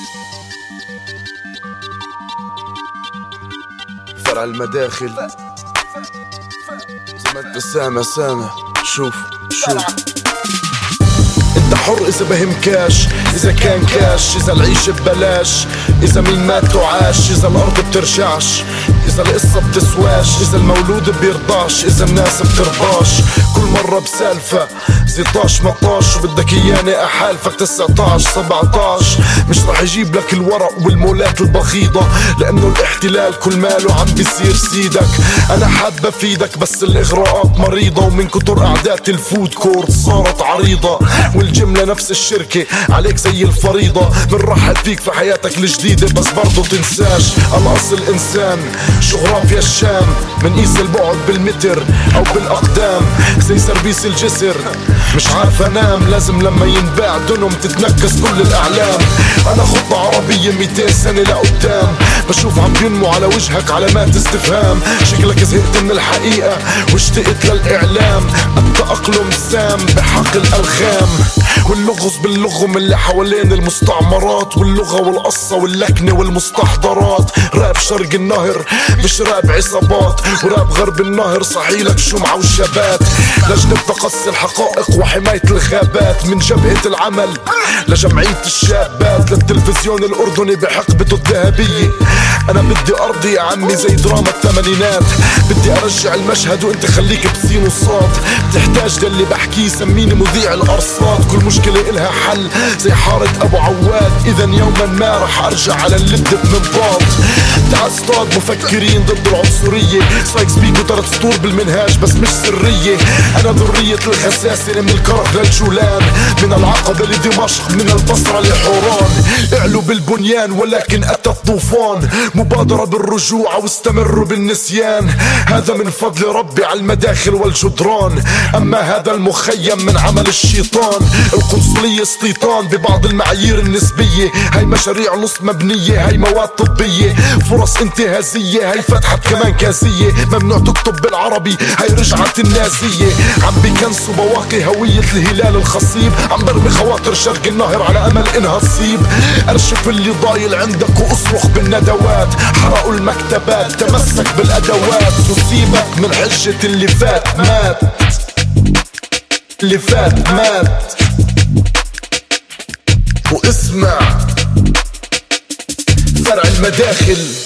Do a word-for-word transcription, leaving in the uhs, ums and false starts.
فرع المداخل زي ما انت سامع سامع. شوف شوف انت حر اذا بهمكاش، اذا كان كاش، اذا العيش ببلاش، اذا مين مات وعاش، اذا الارض بترجعش، اذا القصة بتسواش، اذا المولود بيرضاش، اذا الناس بترضاش. كل مرة بسالفة زي طاش مطاش، وبدك اياني احالفك تسعتاش سبعتاش. مش رح يجيب لك الورق والمولات البخيضة، لانه الاحتلال كل ماله عم بيصير سيدك. انا حابة افيدك بس الاغراءات مريضة، ومن كتر اعداد الفود كورت صارت عريضة، والجملة نفس الشركة عليك زي الفريضة. بنرحب فيك في حياتك الجديدة بس برضو تنساش الاصل انسان. جغرافيا الشام منقيس البعد بالمتر او بالاقدام، زي سربيس الجسر مش عارف انام. لازم لما ينباع دنم تتنكس كل الاعلام. انا خطة عربية ميتين سنة لقدام، بشوف عم ينمو على وجهك علامات استفهام. شكلك زهقت من الحقيقة واشتقت للاعلام. التأقلم سام بحق الالخام، واللغز باللغم اللي حوالين المستعمرات، واللغة والقصة واللكنة والمستحضرات. راب شرق النهر مش راب عصابات، وراب غرب النهر صحيلك شمعة وشبات. لجنة تقصي الحقائق وحماية الغابات، من جبهة العمل لجمعية الشابات، للتلفزيون الأردني بحقبته الذهبية. أنا بدي أرضي يا عمي زي دراما الثمانينات، بدي أرجع المشهد وأنت خليك بسين وصاد. بتحتاج للي بحكيه سميني مذيع الأرصاد. كل مشكلة إلها حل زي حارة أبو عواد، إذا يوما ما رح أرجع على اللد بمنطاد. تعال اصطاد مفكرين ضد العنصرية، سايكس بيكو تلات سطور بالمنهاج بس مش سرية. أنا ذرية الخساسة من الكرك للجولان، من العقبة لدمشق، من البصرة لحوران. اعلوا بالبنيان ولكن أتى الطوفان، مبادرة بالرجوع واستمروا بالنسيان. هذا من فضل ربي على المداخل والجدران، أما هذا المخيم من عمل الشيطان. القنصلية استيطان ببعض المعايير النسبية، هاي مشاريع نص مبنية، هاي مواد طبية. فرص انتهازية، هاي فتحت كمان كاسية. ممنوع تكتب بالعربي، هاي رجعت النازية. عم بيكنسوا بواقي هوية الهلال الخصيب، عم برمي خواطر شرق النهر على أمل إنها تصيب. أرشف اللي ضايل عندك وأصرخ بالندوات، حرقوا المكتبات تمسك بالأدوات. وسيبك من حجة اللي فات مات، اللي فات مات. واسمع فرع المداخل.